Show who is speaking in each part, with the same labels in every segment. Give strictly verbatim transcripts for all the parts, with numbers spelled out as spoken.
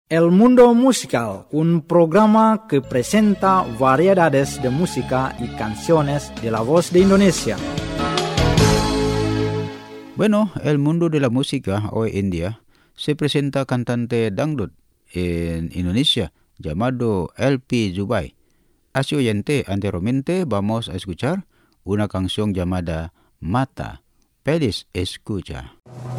Speaker 1: El Mundo Musical, un programa que presenta variedades de música y canciones de la voz de Indonesia.
Speaker 2: Bueno, el mundo de la música hoy en día se presenta cantante dangdut en Indonesia llamado L P Zubai. Así oyente, anteriormente vamos a escuchar una canción llamada Mata. Pedis escucha.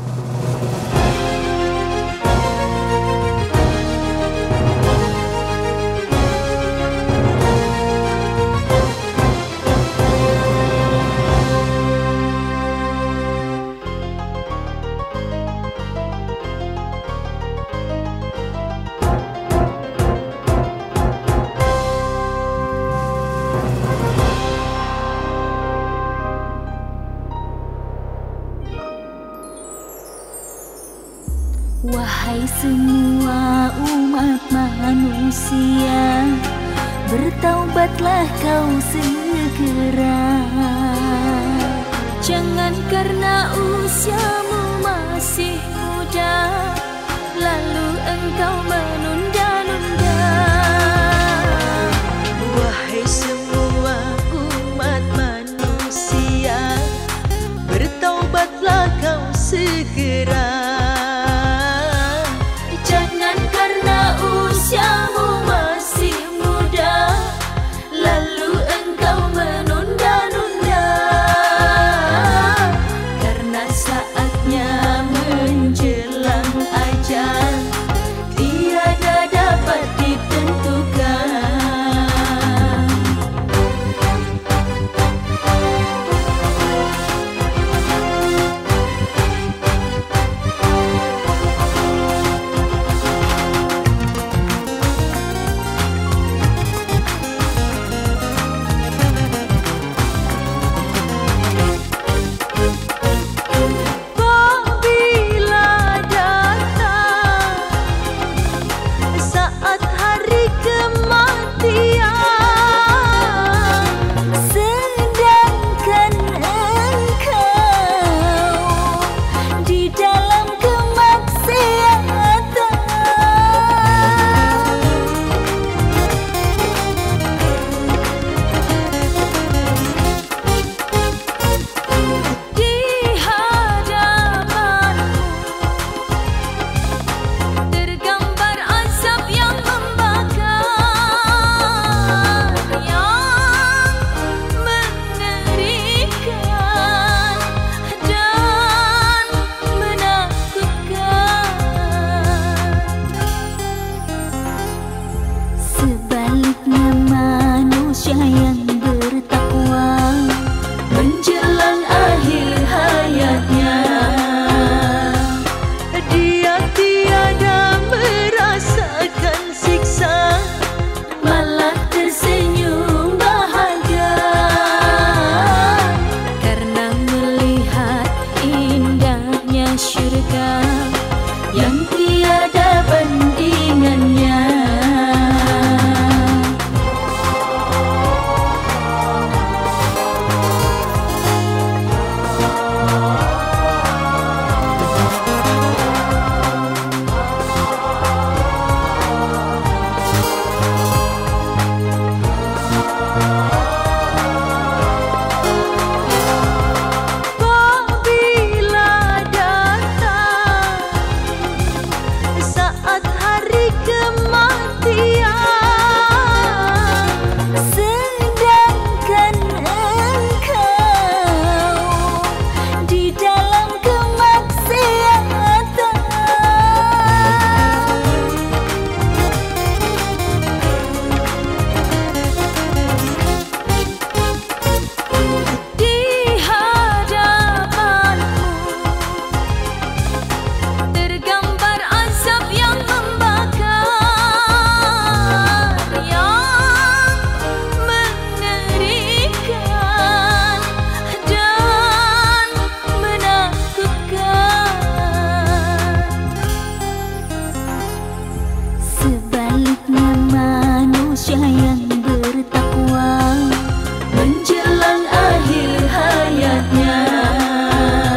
Speaker 3: Wahai semua umat manusia, bertaubatlah kau segera. Jangan karena usiamu masih muda, lalu engkau menunda-nunda.
Speaker 4: Wahai semua umat manusia, bertaubatlah kau segera.
Speaker 3: Usiamu masih muda, lalu engkau menunda-nunda. Karena saatnya menjelang ajal, tiada dapat ditentukan.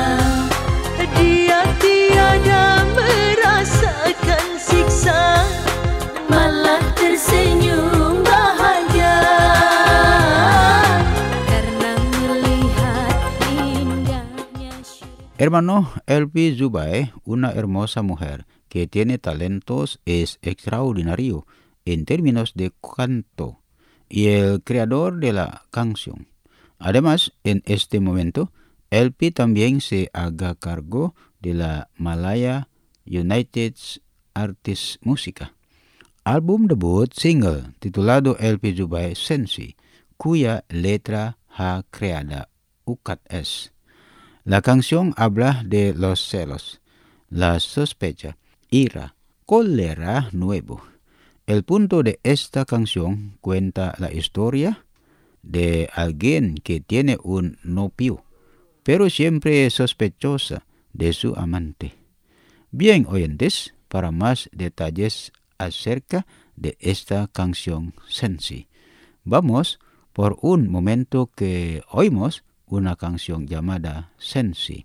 Speaker 4: Dia tiada merasakan siksa
Speaker 3: malah tersenyum bahagia karena melihat indahnya syurga.
Speaker 2: Hermano, L P Zubai, una hermosa mujer que tiene talentos, es extraordinario en términos de canto y el creador de la canción. Además, en este momento, L P también se haga cargo de la Malaya United Artists Música, álbum debut single titulado L P Zubai Sensi, cuya letra ha creada U C A T S. La canción habla de los celos, la sospecha, ira, cólera nuevo. El punto de esta canción cuenta la historia de alguien que tiene un novio, pero siempre sospechosa de su amante. Bien, oyentes, para más detalles acerca de esta canción Sensi, vamos por un momento que oímos una canción llamada Sensi.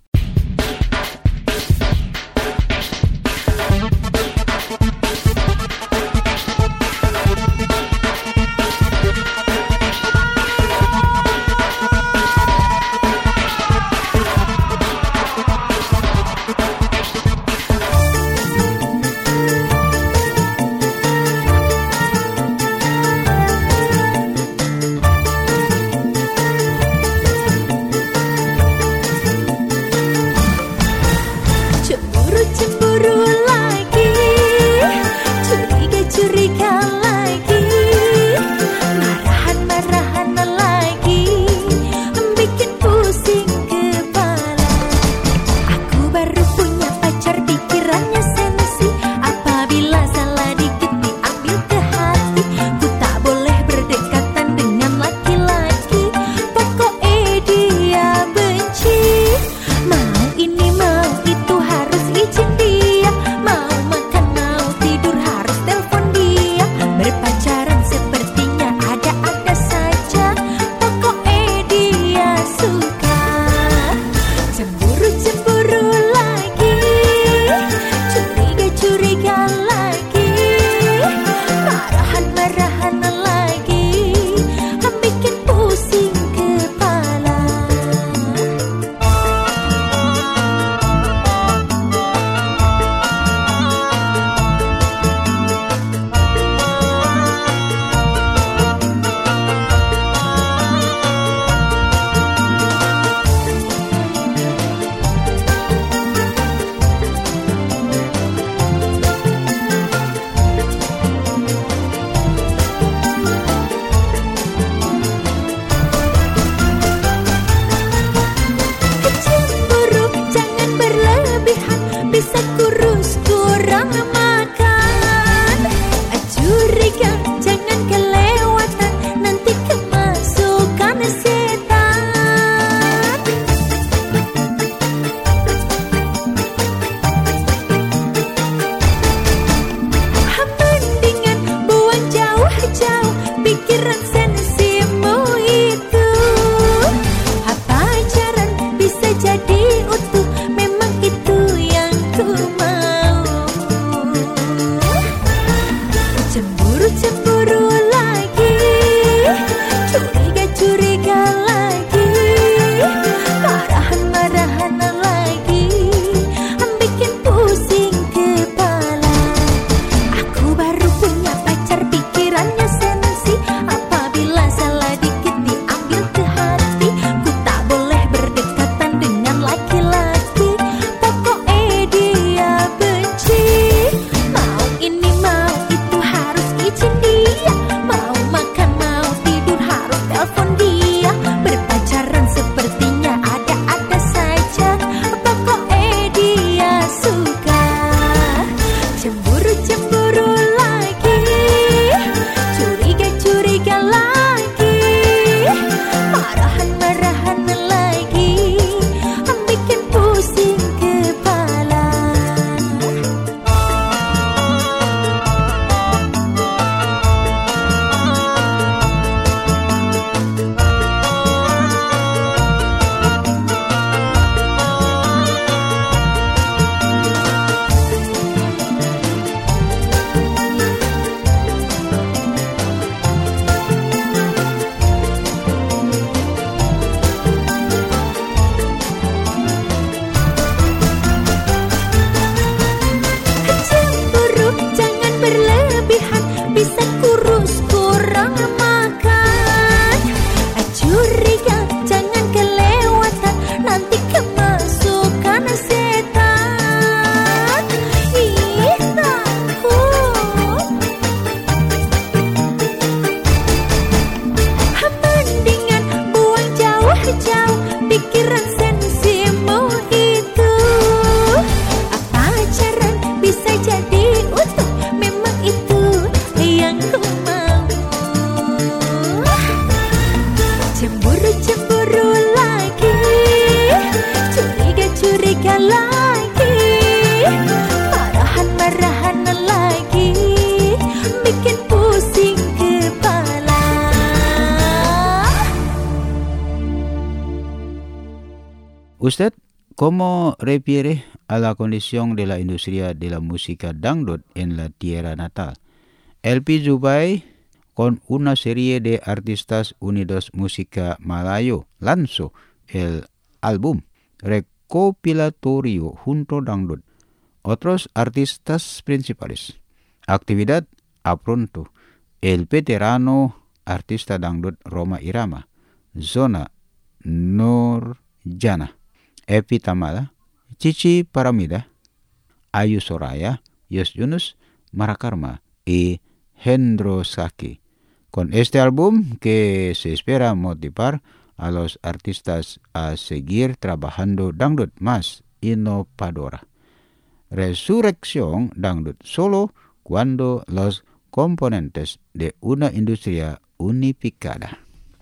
Speaker 2: Usted, ¿cómo refiere a la condición de la industria de la música dangdut en la tierra natal? L P Zubay, con una serie de artistas unidos música malayo, lanzó el álbum recopilatorio junto dangdut. Otros artistas principales. Actividad a pronto. El veterano artista dangdut Roma Irama, Zona Nurjana, Epi Tamala, Cici Paramida, Ayu Soraya, Yos Yunus, Marakarma y Hendro Saki. Con este álbum que se espera motivar a los artistas a seguir trabajando dangdut más innovadora. Resurrección dangdut solo cuando los componentes de una industria unificada.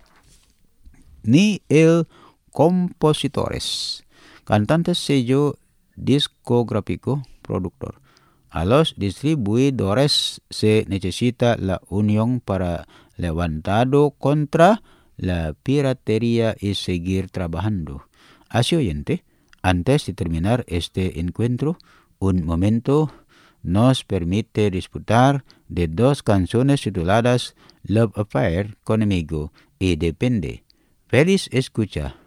Speaker 2: Ni el compositores, cantantes, sello discográfico, productor. A los distribuidores se necesita la unión para levantado contra la piratería y seguir trabajando. Así oyente, antes de terminar este encuentro, un momento nos permite disfrutar de dos canciones tituladas Love Affair, Conmigo y Depende. Feliz escucha.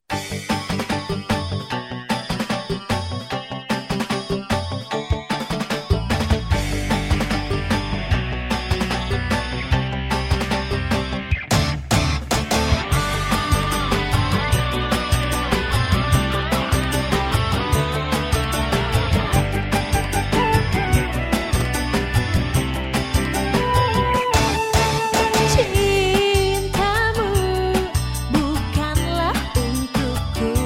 Speaker 3: Cintamu bukanlah untukku,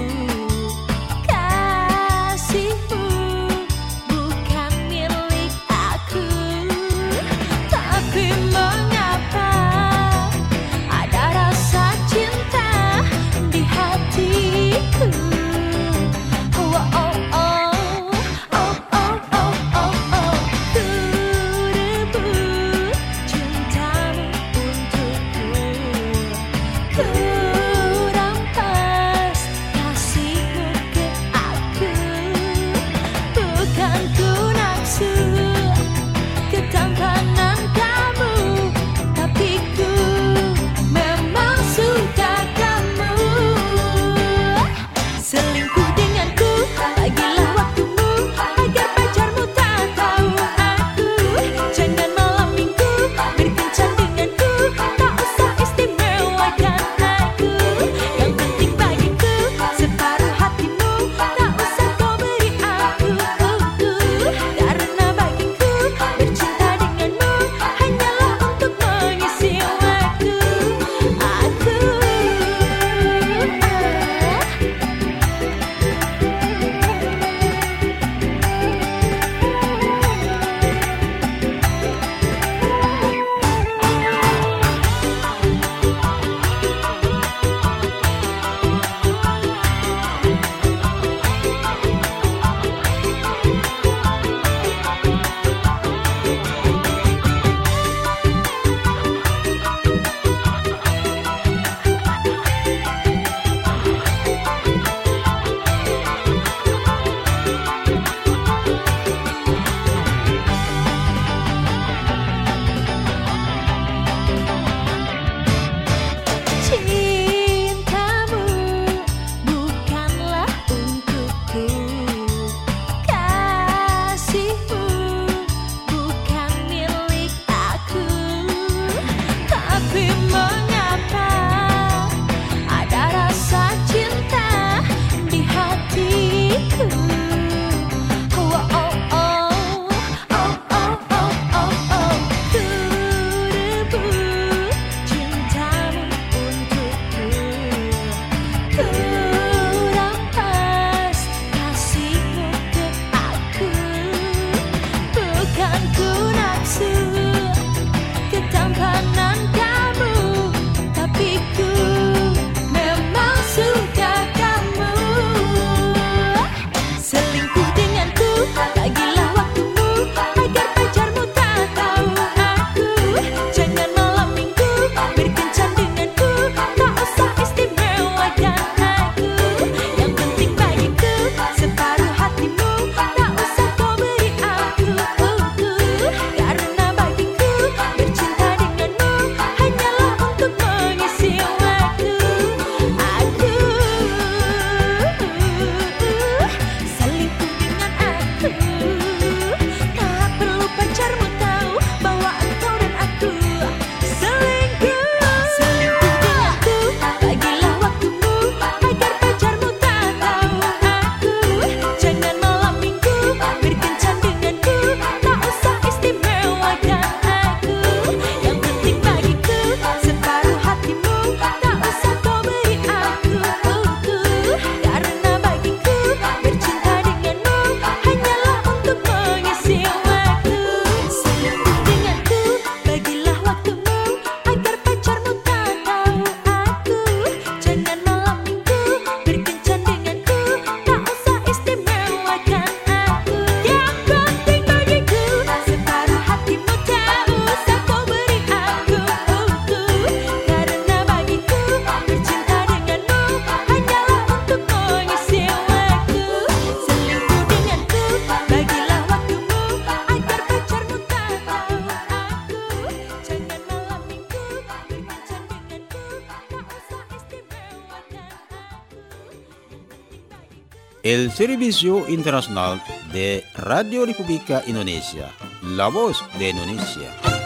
Speaker 2: El Servicio Internacional de Radio República Indonesia, La Voz de Indonesia.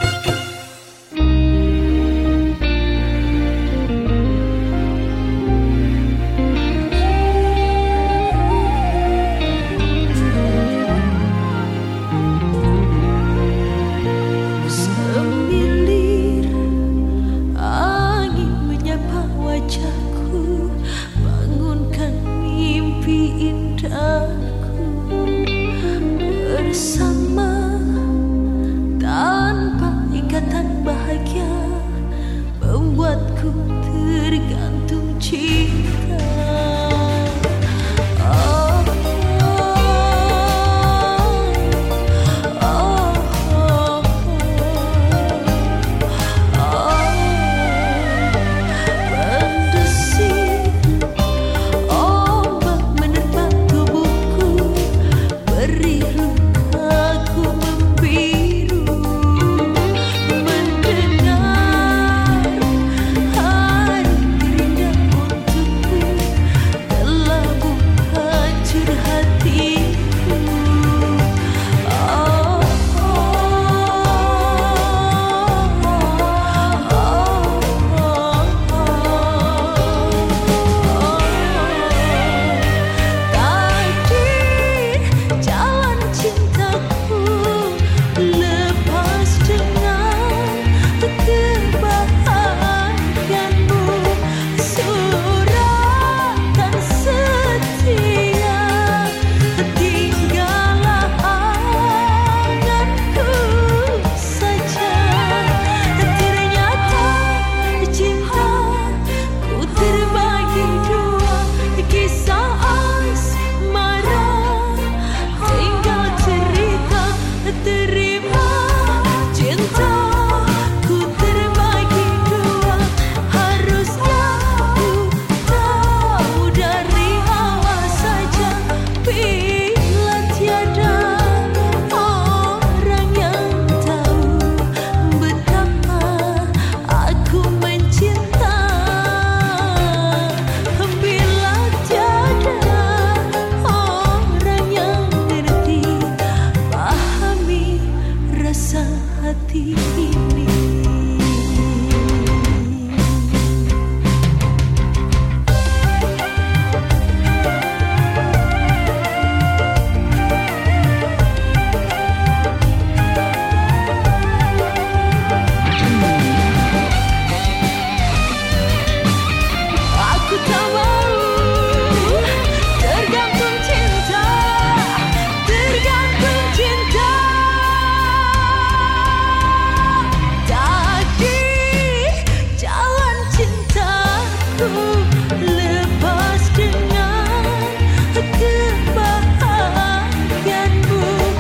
Speaker 4: Semilir angin menyapa wajahku, bangunkan mimpi indahku bersama, tanpa ikatan bahagia membuatku tergantung cinta. Oh, oh, oh, oh. Berdesir ombak menerpa tubuhku, beri lukaku membiru, mendengar hari terindah untukku telah hancur hatiku. Oh, tadi jalan cintaku lepas dengan kebahagiaanmu, suratan setia tinggallah anganku saja. Ternyata cinta ku terbagi dua, kisah asmara tinggal cerita. Terima cinta ku terbagi dua, harusnya ku tahu dari awal saja, bila tiada orang yang tahu betapa aku mencinta, bila tiada orang yang ngerti pahami rasa hati ini. Aku tak mau tergantung cinta, tergantung cinta. Tadi jalan cintaku lepas dengan kebahagiaanmu,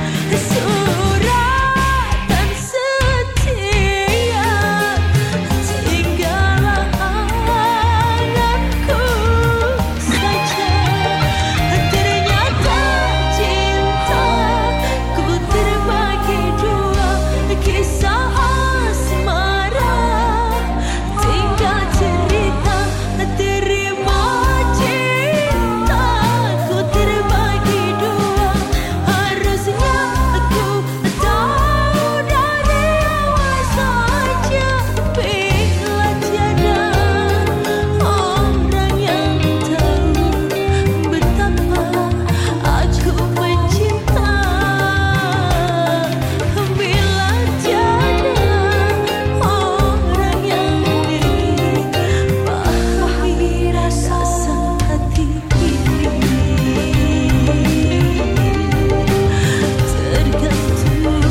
Speaker 4: suratan setia tinggallah anganku saja. Ternyata cinta ku terbagi dua, kisah asmara tinggal cerita. Terima cinta ku terbagi dua, harusnya aku tahu dari awal saja, bila tiada orang yang tahu betapa aku mencinta, bila tiada orang yang ngerti pahami rasa hati ini. Tergantung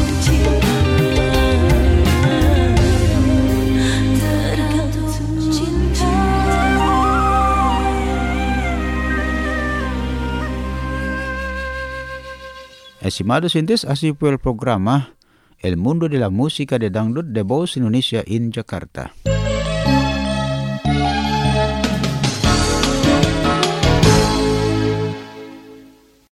Speaker 4: cinta, tergantung cinta.
Speaker 2: Estimados oyentes, así fue el programa El Mundo de la Música de Dangdut de Voz Indonesia in Jakarta.